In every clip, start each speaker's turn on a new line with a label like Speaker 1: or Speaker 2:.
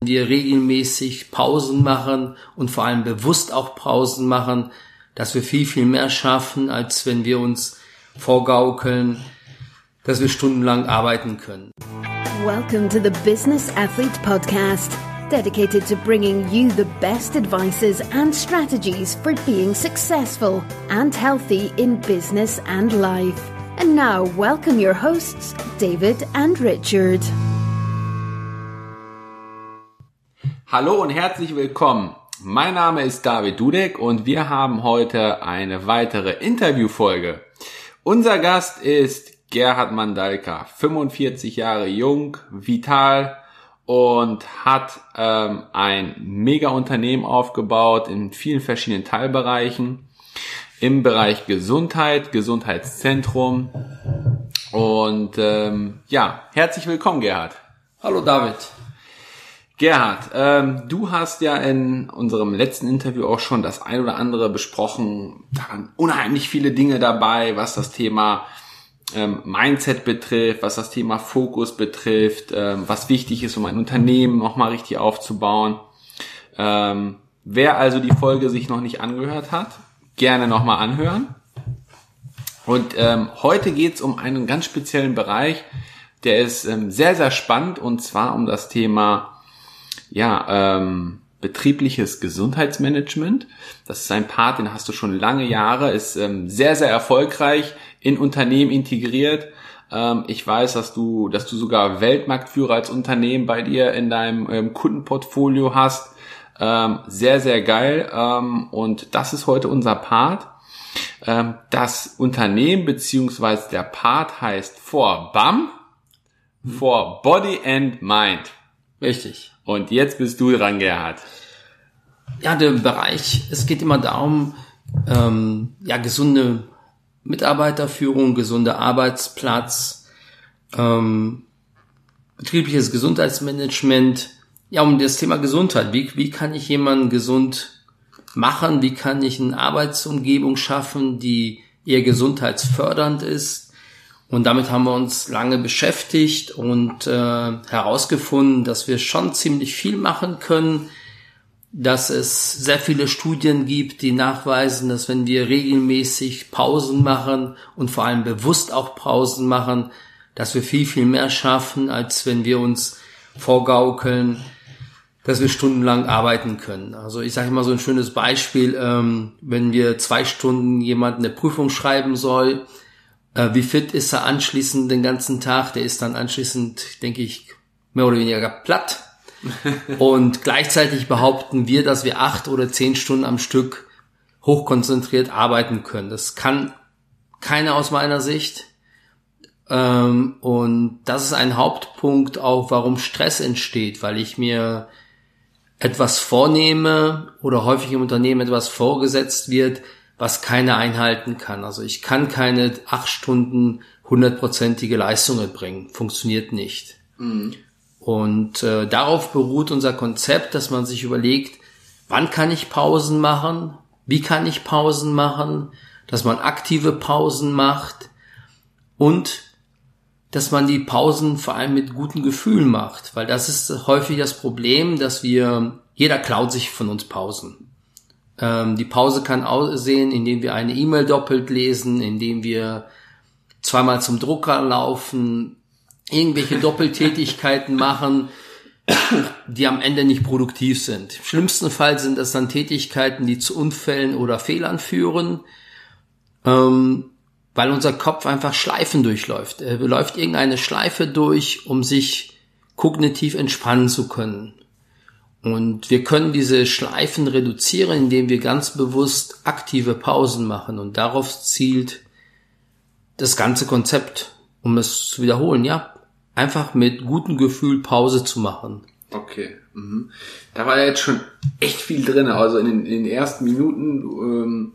Speaker 1: Wir regelmäßig Pausen machen und vor allem bewusst auch Pausen machen, dass wir viel, viel mehr schaffen, als wenn wir uns vorgaukeln, dass wir stundenlang arbeiten können.
Speaker 2: Welcome to the Business Athlete Podcast, dedicated to bringing you the best advices and strategies for being successful and healthy in business and life. And now, welcome your hosts, David and Richard.
Speaker 3: Hallo und herzlich willkommen. Mein Name ist David Dudek und wir haben heute eine weitere Interviewfolge. Unser Gast ist Gerhard Mandalka, 45 Jahre jung, vital und hat ein mega Unternehmen aufgebaut in vielen verschiedenen Teilbereichen. Im Bereich Gesundheit, Gesundheitszentrum und herzlich willkommen, Gerhard.
Speaker 1: Hallo David.
Speaker 3: Gerhard, du hast ja in unserem letzten Interview auch schon das ein oder andere besprochen. Da waren unheimlich viele Dinge dabei, was das Thema Mindset betrifft, was das Thema Fokus betrifft, was wichtig ist, um ein Unternehmen nochmal richtig aufzubauen. Wer also die Folge sich noch nicht angehört hat, gerne nochmal anhören. Und heute geht es um einen ganz speziellen Bereich, der ist sehr, sehr spannend, und zwar um das Thema betriebliches Gesundheitsmanagement. Das ist ein Part, den hast du schon lange Jahre, ist sehr, sehr erfolgreich in Unternehmen integriert. Ich weiß, dass du sogar Weltmarktführer als Unternehmen bei dir in deinem Kundenportfolio hast. Sehr, sehr geil. Und das ist heute unser Part. Das Unternehmen beziehungsweise der Part heißt For Body and Mind.
Speaker 1: Richtig.
Speaker 3: Und jetzt bist du dran, Gerhard.
Speaker 1: Ja, der Bereich, es geht immer darum, gesunde Mitarbeiterführung, gesunder Arbeitsplatz, betriebliches Gesundheitsmanagement, um das Thema Gesundheit. Wie kann ich jemanden gesund machen? Wie kann ich eine Arbeitsumgebung schaffen, die eher gesundheitsfördernd ist? Und damit haben wir uns lange beschäftigt und herausgefunden, dass wir schon ziemlich viel machen können, dass es sehr viele Studien gibt, die nachweisen, dass wenn wir regelmäßig Pausen machen und vor allem bewusst auch Pausen machen, dass wir viel, viel mehr schaffen, als wenn wir uns vorgaukeln, dass wir stundenlang arbeiten können. Also ich sage immer so ein schönes Beispiel, wenn wir 2 Stunden jemand eine Prüfung schreiben soll, wie fit ist er anschließend den ganzen Tag? Der ist dann anschließend, denke ich, mehr oder weniger platt. Und gleichzeitig behaupten wir, dass wir 8 oder 10 Stunden am Stück hochkonzentriert arbeiten können. Das kann keiner aus meiner Sicht. Und das ist ein Hauptpunkt auch, warum Stress entsteht, weil ich mir etwas vornehme oder häufig im Unternehmen etwas vorgesetzt wird, was keiner einhalten kann. Also ich kann keine 8 Stunden 100%ige Leistung erbringen. Funktioniert nicht. Mhm. Und darauf beruht unser Konzept, dass man sich überlegt, wann kann ich Pausen machen? Wie kann ich Pausen machen? Dass man aktive Pausen macht und dass man die Pausen vor allem mit gutem Gefühl macht. Weil das ist häufig das Problem, dass jeder klaut sich von uns Pausen. Die Pause kann aussehen, indem wir eine E-Mail doppelt lesen, indem wir zweimal zum Drucker laufen, irgendwelche Doppeltätigkeiten machen, die am Ende nicht produktiv sind. Im schlimmsten Fall sind das dann Tätigkeiten, die zu Unfällen oder Fehlern führen, weil unser Kopf einfach Schleifen durchläuft. Er läuft irgendeine Schleife durch, um sich kognitiv entspannen zu können. Und wir können diese Schleifen reduzieren, indem wir ganz bewusst aktive Pausen machen. Und darauf zielt das ganze Konzept, um es zu wiederholen, einfach mit gutem Gefühl Pause zu machen.
Speaker 3: Okay. Mhm. Da war ja jetzt schon echt viel drin. Also in den ersten Minuten,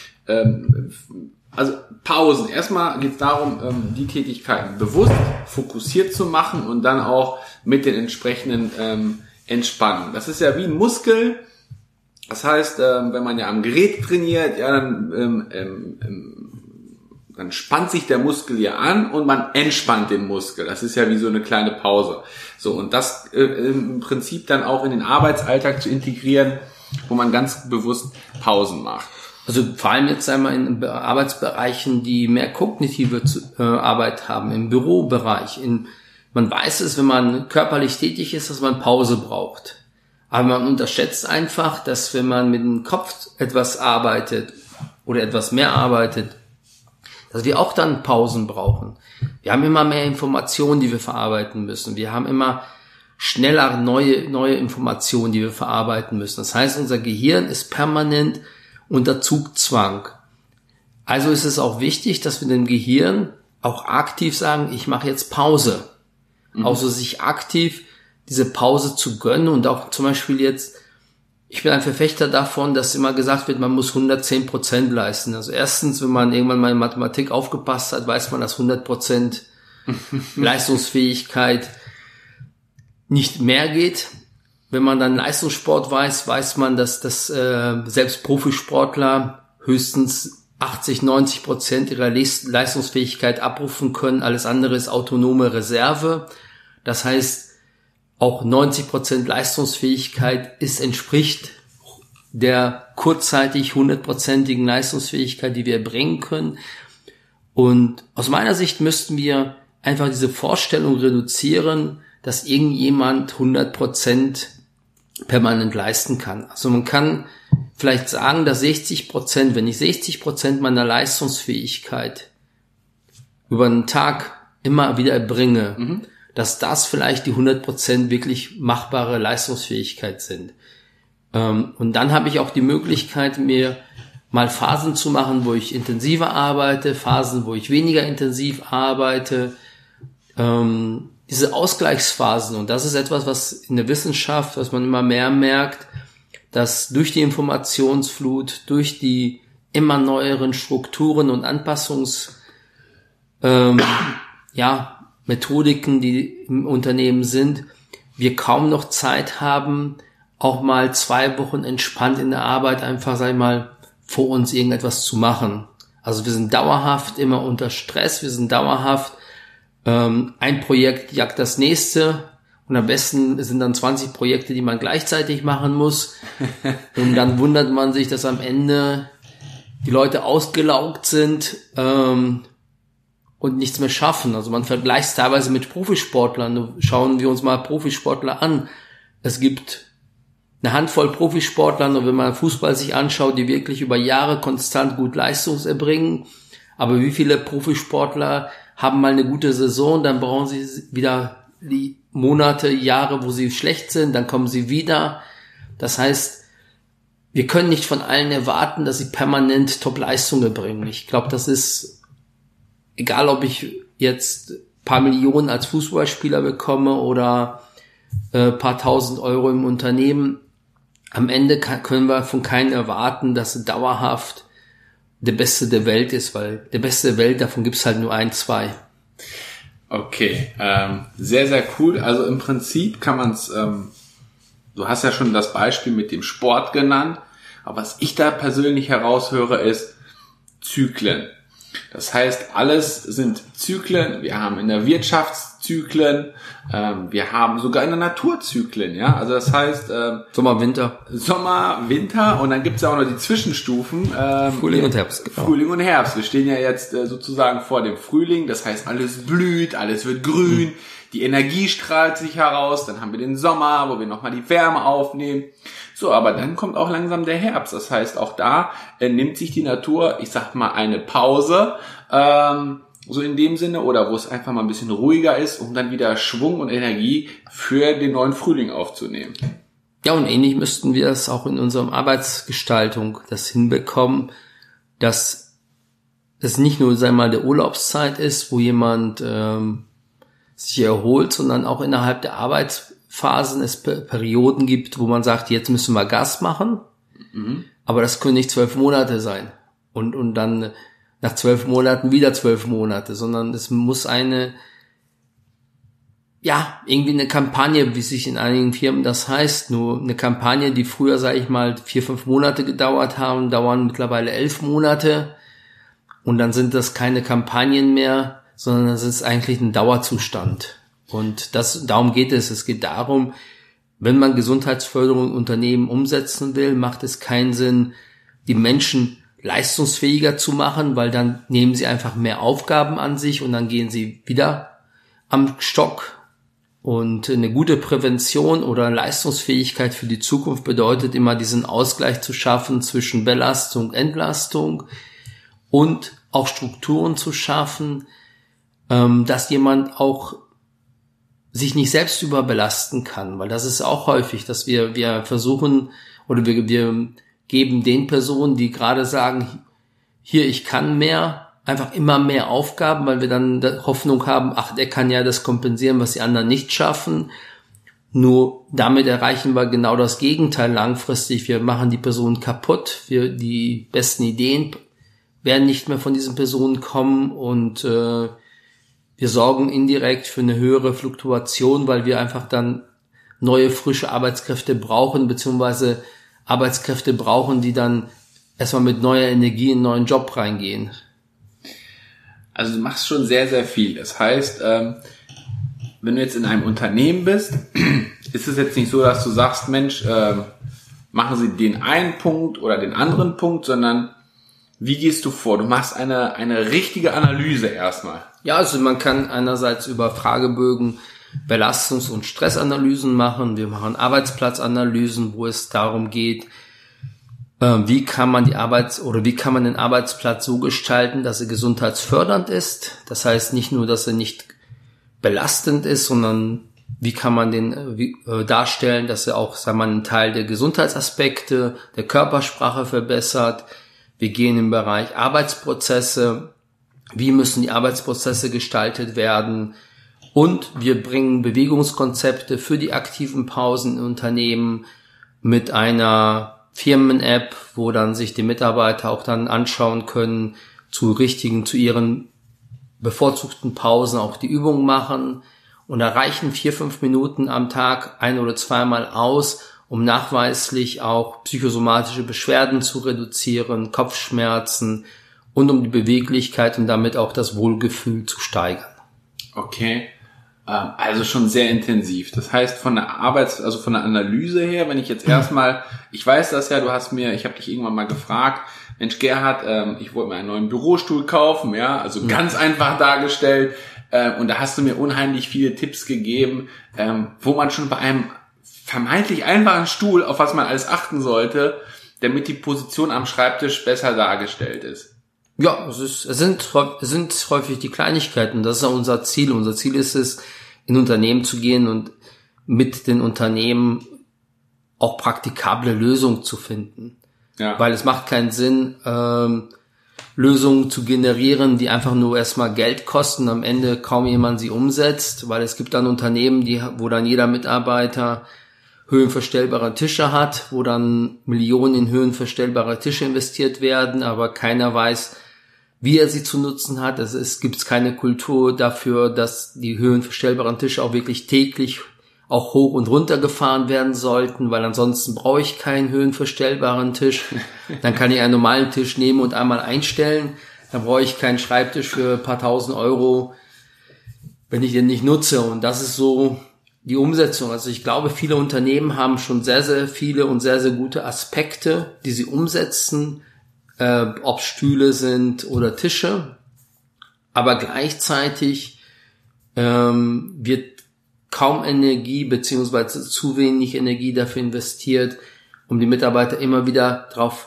Speaker 3: also Pausen. Erstmal geht es darum, die Tätigkeiten bewusst, fokussiert zu machen und dann auch mit den entsprechenden Entspannung. Das ist ja wie ein Muskel. Das heißt, wenn man ja am Gerät trainiert, dann dann spannt sich der Muskel hier an und man entspannt den Muskel. Das ist ja wie so eine kleine Pause. So, und das im Prinzip dann auch in den Arbeitsalltag zu integrieren, wo man ganz bewusst Pausen macht.
Speaker 1: Also vor allem jetzt einmal in Arbeitsbereichen, die mehr kognitive Arbeit haben, im Bürobereich. Man weiß es, wenn man körperlich tätig ist, dass man Pause braucht. Aber man unterschätzt einfach, dass wenn man mit dem Kopf etwas arbeitet oder etwas mehr arbeitet, dass wir auch dann Pausen brauchen. Wir haben immer mehr Informationen, die wir verarbeiten müssen. Wir haben immer schneller neue Informationen, die wir verarbeiten müssen. Das heißt, unser Gehirn ist permanent unter Zugzwang. Also ist es auch wichtig, dass wir dem Gehirn auch aktiv sagen, ich mache jetzt Pause. Also sich aktiv diese Pause zu gönnen und auch zum Beispiel jetzt, ich bin ein Verfechter davon, dass immer gesagt wird, man muss 110% leisten. Also erstens, wenn man irgendwann mal in Mathematik aufgepasst hat, weiß man, dass 100% Leistungsfähigkeit nicht mehr geht. Wenn man dann Leistungssport weiß man, dass selbst Profisportler höchstens 80-90% ihrer Leistungsfähigkeit abrufen können. Alles andere ist autonome Reserve. Das heißt, auch 90% Leistungsfähigkeit entspricht der kurzzeitig 100%igen Leistungsfähigkeit, die wir erbringen können. Und aus meiner Sicht müssten wir einfach diese Vorstellung reduzieren, dass irgendjemand 100% permanent leisten kann. Also man kann vielleicht sagen, dass 60%, wenn ich 60% meiner Leistungsfähigkeit über einen Tag immer wieder erbringe, dass das vielleicht die 100% wirklich machbare Leistungsfähigkeit sind. Und dann habe ich auch die Möglichkeit, mir mal Phasen zu machen, wo ich intensiver arbeite, Phasen, wo ich weniger intensiv arbeite. Diese Ausgleichsphasen, und das ist etwas, was in der Wissenschaft, was man immer mehr merkt, dass durch die Informationsflut, durch die immer neueren Strukturen und Methodiken, die im Unternehmen sind, wir kaum noch Zeit haben, auch mal 2 Wochen entspannt in der Arbeit einfach, sag ich mal, vor uns irgendetwas zu machen. Also wir sind dauerhaft immer unter Stress, wir sind dauerhaft, ein Projekt jagt das nächste und am besten sind dann 20 Projekte, die man gleichzeitig machen muss. Und dann wundert man sich, dass am Ende die Leute ausgelaugt sind, und nichts mehr schaffen. Also man vergleicht es teilweise mit Profisportlern. Schauen wir uns mal Profisportler an. Es gibt eine Handvoll Profisportler, und wenn man Fußball sich anschaut, die wirklich über Jahre konstant gut Leistung erbringen. Aber wie viele Profisportler haben mal eine gute Saison, dann brauchen sie wieder die Monate, Jahre, wo sie schlecht sind, dann kommen sie wieder. Das heißt, wir können nicht von allen erwarten, dass sie permanent Top-Leistungen erbringen. Ich glaube, das ist egal, ob ich jetzt paar Millionen als Fußballspieler bekomme oder paar tausend Euro im Unternehmen, am Ende können wir von keinem erwarten, dass er dauerhaft der Beste der Welt ist, weil der Beste der Welt, davon gibt's halt nur 1, 2.
Speaker 3: Okay, sehr, sehr cool. Also im Prinzip kann man es, du hast ja schon das Beispiel mit dem Sport genannt, aber was ich da persönlich heraushöre, ist Zyklen. Das heißt, alles sind Zyklen. Wir haben in der Wirtschaft Zyklen, wir haben sogar in der Natur Zyklen, ja. Also das heißt
Speaker 1: Sommer, Winter
Speaker 3: und dann gibt's ja auch noch die Zwischenstufen.
Speaker 1: Frühling und Herbst.
Speaker 3: Genau. Frühling und Herbst. Wir stehen ja jetzt sozusagen vor dem Frühling. Das heißt, alles blüht, alles wird grün, die Energie strahlt sich heraus. Dann haben wir den Sommer, wo wir nochmal die Wärme aufnehmen. So, aber dann kommt auch langsam der Herbst. Das heißt, auch da nimmt sich die Natur, ich sag mal, eine Pause, so in dem Sinne, oder wo es einfach mal ein bisschen ruhiger ist, um dann wieder Schwung und Energie für den neuen Frühling aufzunehmen.
Speaker 1: Ja, und ähnlich müssten wir es auch in unserer Arbeitsgestaltung das hinbekommen, dass es nicht nur, sagen wir mal, der Urlaubszeit ist, wo jemand sich erholt, sondern auch innerhalb der Arbeitsphasen es Perioden gibt, wo man sagt, jetzt müssen wir Gas machen, aber das können nicht 12 Monate sein und dann nach 12 Monaten wieder 12 Monate, sondern es muss irgendwie eine Kampagne, wie sich in einigen Firmen das heißt, nur eine Kampagne, die früher, sage ich mal, 4-5 Monate gedauert haben, dauern mittlerweile 11 Monate. Und dann sind das keine Kampagnen mehr, sondern das ist eigentlich ein Dauerzustand. Und darum geht es. Es geht darum, wenn man Gesundheitsförderung in Unternehmen umsetzen will, macht es keinen Sinn, die Menschen leistungsfähiger zu machen, weil dann nehmen sie einfach mehr Aufgaben an sich und dann gehen sie wieder am Stock. Und eine gute Prävention oder Leistungsfähigkeit für die Zukunft bedeutet immer, diesen Ausgleich zu schaffen zwischen Belastung und Entlastung und auch Strukturen zu schaffen, dass jemand auch sich nicht selbst überbelasten kann, weil das ist auch häufig, dass wir versuchen oder wir geben den Personen, die gerade sagen, hier, ich kann mehr, einfach immer mehr Aufgaben, weil wir dann Hoffnung haben, ach, der kann ja das kompensieren, was die anderen nicht schaffen. Nur damit erreichen wir genau das Gegenteil langfristig. Wir machen die Personen kaputt. Die besten Ideen werden nicht mehr von diesen Personen kommen und wir sorgen indirekt für eine höhere Fluktuation, weil wir einfach dann neue, frische Arbeitskräfte brauchen, beziehungsweise Arbeitskräfte brauchen, die dann erstmal mit neuer Energie in einen neuen Job reingehen.
Speaker 3: Also du machst schon sehr, sehr viel. Das heißt, wenn du jetzt in einem Unternehmen bist, ist es jetzt nicht so, dass du sagst, Mensch, machen Sie den einen Punkt oder den anderen Punkt, sondern wie gehst du vor? Du machst eine richtige Analyse erstmal.
Speaker 1: Ja, also man kann einerseits über Fragebögen Belastungs- und Stressanalysen machen. Wir machen Arbeitsplatzanalysen, wo es darum geht, wie kann man den Arbeitsplatz so gestalten, dass er gesundheitsfördernd ist. Das heißt nicht nur, dass er nicht belastend ist, sondern wie kann man den darstellen, dass er auch, sagen wir mal, einen Teil der Gesundheitsaspekte, der Körpersprache verbessert. Wir gehen im Bereich Arbeitsprozesse. Wie müssen die Arbeitsprozesse gestaltet werden? Und wir bringen Bewegungskonzepte für die aktiven Pausen in Unternehmen mit einer Firmen-App, wo dann sich die Mitarbeiter auch dann anschauen können, zu ihren bevorzugten Pausen auch die Übungen machen. Und da reichen 4-5 Minuten am Tag ein- oder zweimal aus, um nachweislich auch psychosomatische Beschwerden zu reduzieren, Kopfschmerzen und um die Beweglichkeit und damit auch das Wohlgefühl zu steigern.
Speaker 3: Okay, also schon sehr intensiv. Das heißt, von der von der Analyse her, wenn ich jetzt erstmal, ich weiß das ja, ich habe dich irgendwann mal gefragt, Mensch Gerhard, ich wollte mir einen neuen Bürostuhl kaufen, ja, also ganz einfach dargestellt, und da hast du mir unheimlich viele Tipps gegeben, wo man schon bei einem vermeintlich einfachen Stuhl, auf was man alles achten sollte, damit die Position am Schreibtisch besser dargestellt ist.
Speaker 1: Ja, es sind häufig die Kleinigkeiten. Das ist auch unser Ziel. Unser Ziel ist es, in Unternehmen zu gehen und mit den Unternehmen auch praktikable Lösungen zu finden. Ja. Weil es macht keinen Sinn, Lösungen zu generieren, die einfach nur erstmal Geld kosten, am Ende kaum jemand sie umsetzt, weil es gibt dann Unternehmen, wo dann jeder Mitarbeiter höhenverstellbare Tische hat, wo dann Millionen in höhenverstellbare Tische investiert werden, aber keiner weiß, wie er sie zu nutzen hat. Es gibt keine Kultur dafür, dass die höhenverstellbaren Tische auch wirklich täglich auch hoch und runter gefahren werden sollten, weil ansonsten brauche ich keinen höhenverstellbaren Tisch. Dann kann ich einen normalen Tisch nehmen und einmal einstellen. Dann brauche ich keinen Schreibtisch für ein paar tausend Euro, wenn ich den nicht nutze. Und das ist so die Umsetzung. Also ich glaube, viele Unternehmen haben schon sehr, sehr viele und sehr, sehr gute Aspekte, die sie umsetzen, ob Stühle sind oder Tische. Aber gleichzeitig wird kaum Energie beziehungsweise zu wenig Energie dafür investiert, um die Mitarbeiter immer wieder darauf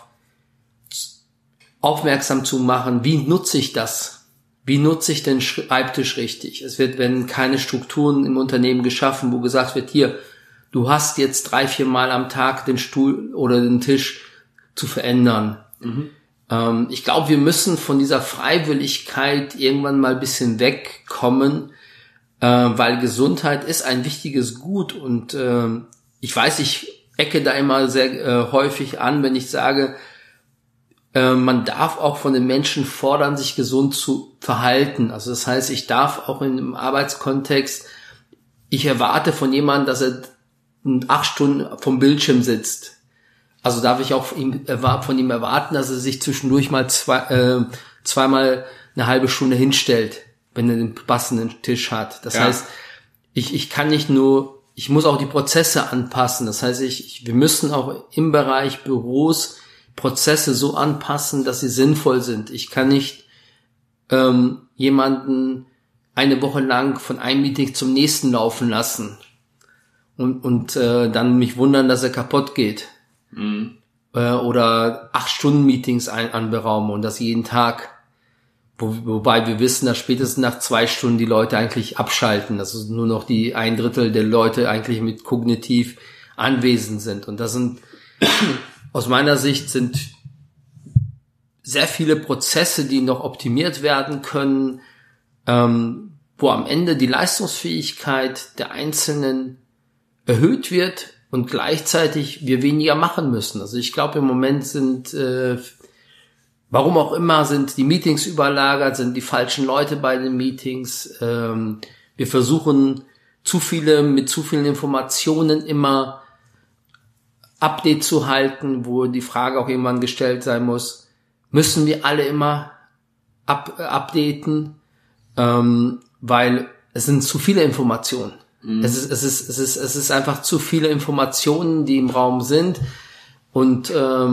Speaker 1: aufmerksam zu machen, wie nutze ich das? Wie nutze ich den Schreibtisch richtig? Wenn keine Strukturen im Unternehmen geschaffen, wo gesagt wird, hier, du hast jetzt 3-4 Mal am Tag den Stuhl oder den Tisch zu verändern. Mhm. Ich glaube, wir müssen von dieser Freiwilligkeit irgendwann mal ein bisschen wegkommen, weil Gesundheit ist ein wichtiges Gut und ich weiß, ich ecke da immer sehr häufig an, wenn ich sage, man darf auch von den Menschen fordern, sich gesund zu verhalten. Also das heißt, ich darf auch in einem Arbeitskontext, ich erwarte von jemandem, dass er 8 Stunden vom Bildschirm sitzt. Also darf ich auch von ihm erwarten, dass er sich zwischendurch mal 2 zweimal eine halbe Stunde hinstellt, wenn er den passenden Tisch hat. Das heißt, ich kann nicht nur, ich muss auch die Prozesse anpassen. Das heißt, wir müssen auch im Bereich Büros Prozesse so anpassen, dass sie sinnvoll sind. Ich kann nicht jemanden eine Woche lang von einem Meeting zum nächsten laufen lassen und dann mich wundern, dass er kaputt geht. Oder 8-Stunden-Meetings anberaumen und das jeden Tag. Wobei wir wissen, dass spätestens nach 2 Stunden die Leute eigentlich abschalten. Also nur noch die 1/3 der Leute eigentlich mit kognitiv anwesend sind. Und das sind, aus meiner Sicht, sind sehr viele Prozesse, die noch optimiert werden können, wo am Ende die Leistungsfähigkeit der Einzelnen erhöht wird und gleichzeitig wir weniger machen müssen. Also ich glaube, im Moment sind, warum auch immer, sind die Meetings überlagert, sind die falschen Leute bei den Meetings. Wir versuchen mit zu vielen Informationen immer Update zu halten, wo die Frage auch irgendwann gestellt sein muss, müssen wir alle immer updaten, weil es sind zu viele Informationen. Es ist einfach zu viele Informationen, die im Raum sind, und da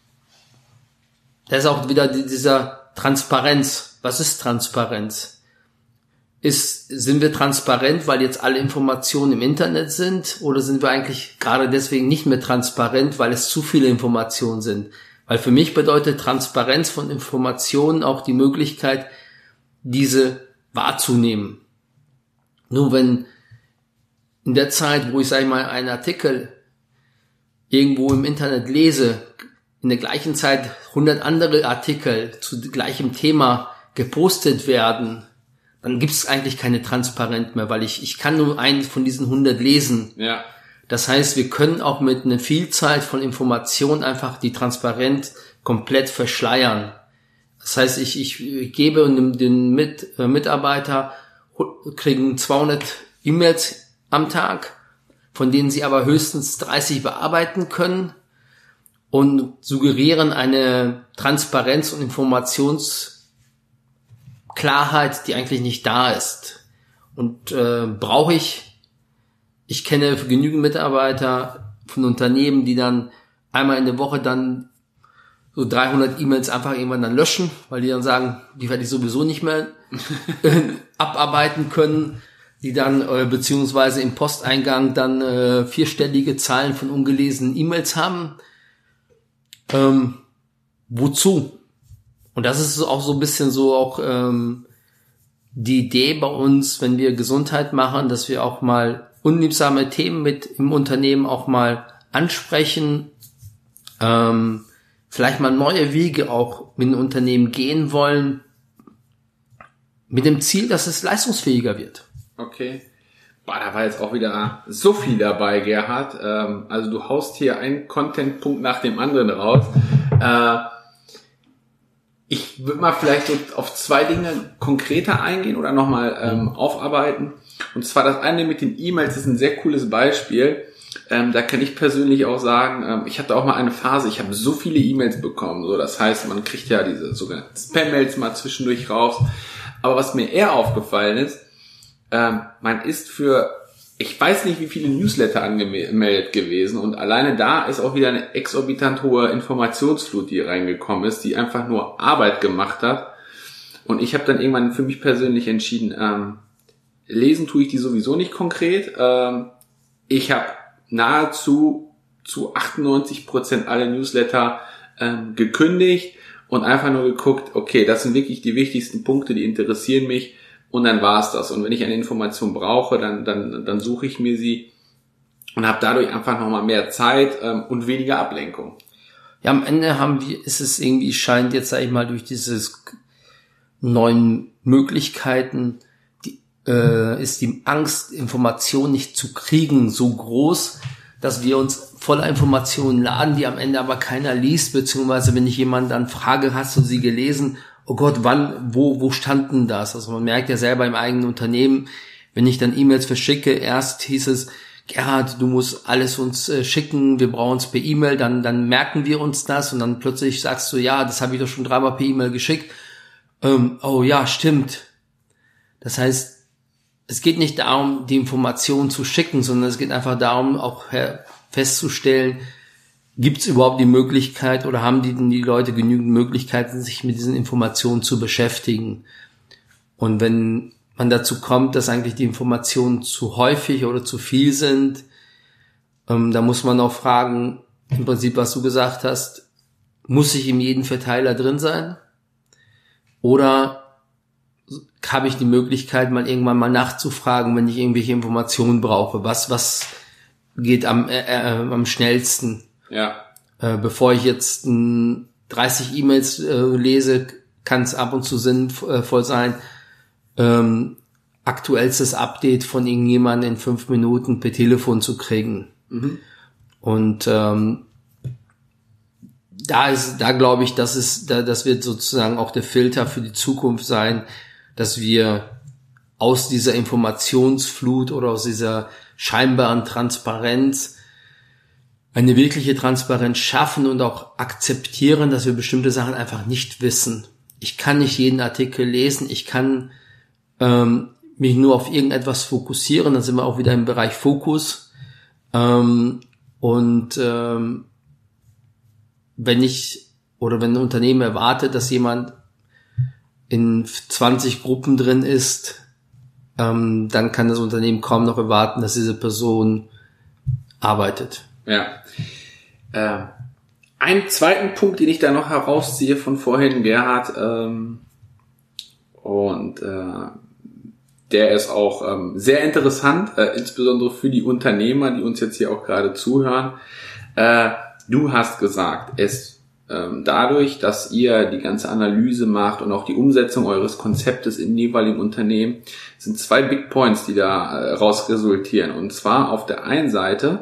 Speaker 1: ist auch wieder dieser Transparenz. Was ist Transparenz? Sind wir transparent, weil jetzt alle Informationen im Internet sind, oder sind wir eigentlich gerade deswegen nicht mehr transparent, weil es zu viele Informationen sind? Weil für mich bedeutet Transparenz von Informationen auch die Möglichkeit, diese wahrzunehmen. Nur wenn in der Zeit, wo ich, sage ich mal, einen Artikel irgendwo im Internet lese, in der gleichen Zeit 100 andere Artikel zu gleichem Thema gepostet werden, dann gibt es eigentlich keine Transparenz mehr, weil ich kann nur einen von diesen 100 lesen. Ja. Das heißt, wir können auch mit einer Vielzahl von Informationen einfach die Transparenz komplett verschleiern. Das heißt, ich gebe den Mitarbeiter, kriegen 200 E-Mails am Tag, von denen sie aber höchstens 30 bearbeiten können und suggerieren eine Transparenz und Informationsklarheit, die eigentlich nicht da ist. Und brauche ich kenne genügend Mitarbeiter von Unternehmen, die dann einmal in der Woche dann so 300 E-Mails einfach irgendwann dann löschen, weil die dann sagen, die werde ich sowieso nicht mehr abarbeiten können, die dann beziehungsweise im Posteingang dann 4-stellige Zahlen von ungelesenen E-Mails haben. Wozu? Und das ist auch so ein bisschen so auch die Idee bei uns, wenn wir Gesundheit machen, dass wir auch mal unliebsame Themen mit im Unternehmen auch mal ansprechen, vielleicht mal neue Wege auch mit dem Unternehmen gehen wollen, mit dem Ziel, dass es leistungsfähiger wird.
Speaker 3: Okay. Boah, da war jetzt auch wieder so viel dabei, Gerhard. Also du haust hier einen Contentpunkt nach dem anderen raus. Ich würde mal vielleicht so auf 2 Dinge konkreter eingehen oder nochmal aufarbeiten. Und zwar das eine mit den E-Mails ist ein sehr cooles Beispiel. Da kann ich persönlich auch sagen, ich hatte auch mal eine Phase, ich habe so viele E-Mails bekommen. So, das heißt, man kriegt ja diese sogenannten Spam-Mails mal zwischendurch raus. Aber was mir eher aufgefallen ist, man ist für, ich weiß nicht wie viele Newsletter angemeldet gewesen, und alleine da ist auch wieder eine exorbitant hohe Informationsflut, die reingekommen ist, die einfach nur Arbeit gemacht hat. Und ich habe dann irgendwann für mich persönlich entschieden, lesen tue ich die sowieso nicht konkret. Ich habe nahezu zu 98% alle Newsletter gekündigt und einfach nur geguckt, okay, das sind wirklich die wichtigsten Punkte, die interessieren mich, und dann war's das. Und wenn ich eine Information brauche, dann suche ich mir sie und habe dadurch einfach nochmal mehr Zeit und weniger Ablenkung.
Speaker 1: Ja, am Ende scheint jetzt, sag ich mal, durch dieses neuen Möglichkeiten, ist die Angst, Informationen nicht zu kriegen, so groß, dass wir uns voller Informationen laden, die am Ende aber keiner liest, beziehungsweise wenn ich jemanden dann frage, hast du sie gelesen? Oh Gott, wann, wo stand denn das? Also man merkt ja selber im eigenen Unternehmen, wenn ich dann E-Mails verschicke, erst hieß es, Gerhard, du musst alles uns schicken, wir brauchen es per E-Mail, dann merken wir uns das, und dann plötzlich sagst du, ja, das habe ich doch schon 3-mal per E-Mail geschickt. oh ja, stimmt. Das heißt, es geht nicht darum, die Information zu schicken, sondern es geht einfach darum, auch festzustellen, gibt es überhaupt die Möglichkeit oder haben die Leute genügend Möglichkeiten, sich mit diesen Informationen zu beschäftigen? Und wenn man dazu kommt, dass eigentlich die Informationen zu häufig oder zu viel sind, da muss man auch fragen, im Prinzip, was du gesagt hast, muss ich in jedem Verteiler drin sein? Oder habe ich die Möglichkeit, mal irgendwann mal nachzufragen, wenn ich irgendwelche Informationen brauche? Was geht am schnellsten?
Speaker 3: Ja.
Speaker 1: Bevor ich jetzt 30 E-Mails lese, kann es ab und zu sinnvoll sein, aktuellstes Update von irgendjemandem in 5 Minuten per Telefon zu kriegen. Mhm. Und da glaube ich, das wird sozusagen auch der Filter für die Zukunft sein, dass wir aus dieser Informationsflut oder aus dieser scheinbaren Transparenz eine wirkliche Transparenz schaffen und auch akzeptieren, dass wir bestimmte Sachen einfach nicht wissen. Ich kann nicht jeden Artikel lesen, ich kann mich nur auf irgendetwas fokussieren, dann sind wir auch wieder im Bereich Fokus. Wenn ein Unternehmen erwartet, dass jemand in 20 Gruppen drin ist, dann kann das Unternehmen kaum noch erwarten, dass diese Person arbeitet.
Speaker 3: Ja. Einen zweiten Punkt, den ich da noch herausziehe von vorhin, Gerhard, der ist auch sehr interessant, insbesondere für die Unternehmer, die uns jetzt hier auch gerade zuhören. Du hast gesagt, dadurch, dass ihr die ganze Analyse macht und auch die Umsetzung eures Konzeptes in jeweiligen Unternehmen, sind 2 Big Points, die da raus resultieren. Und zwar auf der einen Seite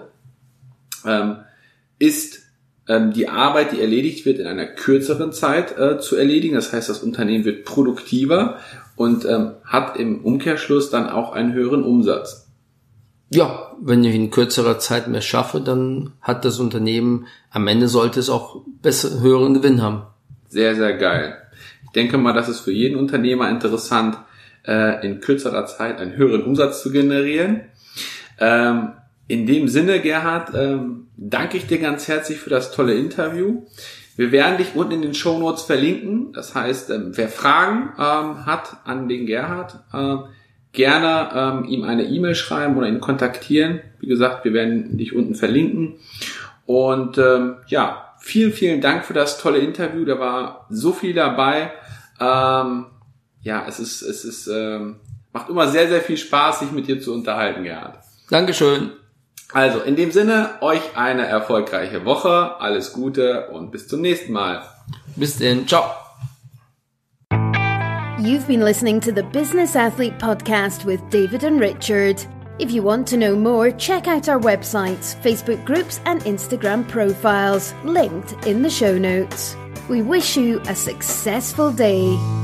Speaker 3: ist die Arbeit, die erledigt wird, in einer kürzeren Zeit zu erledigen. Das heißt, das Unternehmen wird produktiver und hat im Umkehrschluss dann auch einen höheren Umsatz.
Speaker 1: Ja, wenn ich in kürzerer Zeit mehr schaffe, dann hat das Unternehmen, am Ende sollte es auch höheren Gewinn haben. Sehr,
Speaker 3: sehr geil. Ich denke mal, das ist für jeden Unternehmer interessant, in kürzerer Zeit einen höheren Umsatz zu generieren. In dem Sinne, Gerhard, danke ich dir ganz herzlich für das tolle Interview. Wir werden dich unten in den Shownotes verlinken. Das heißt, wer Fragen hat an den Gerhard, gerne ihm eine E-Mail schreiben oder ihn kontaktieren. Wie gesagt, wir werden dich unten verlinken. Und vielen, vielen Dank für das tolle Interview. Da war so viel dabei. Es macht immer sehr, sehr viel Spaß, sich mit dir zu unterhalten, Gerhard.
Speaker 1: Dankeschön.
Speaker 3: Also, in dem Sinne, euch eine erfolgreiche Woche, alles Gute und bis zum nächsten Mal.
Speaker 1: Bis denn, ciao.
Speaker 2: You've been listening to the Business Athlete Podcast with David and Richard. If you want to know more, check out our websites, Facebook groups and Instagram profiles, linked in the show notes. We wish you a successful day.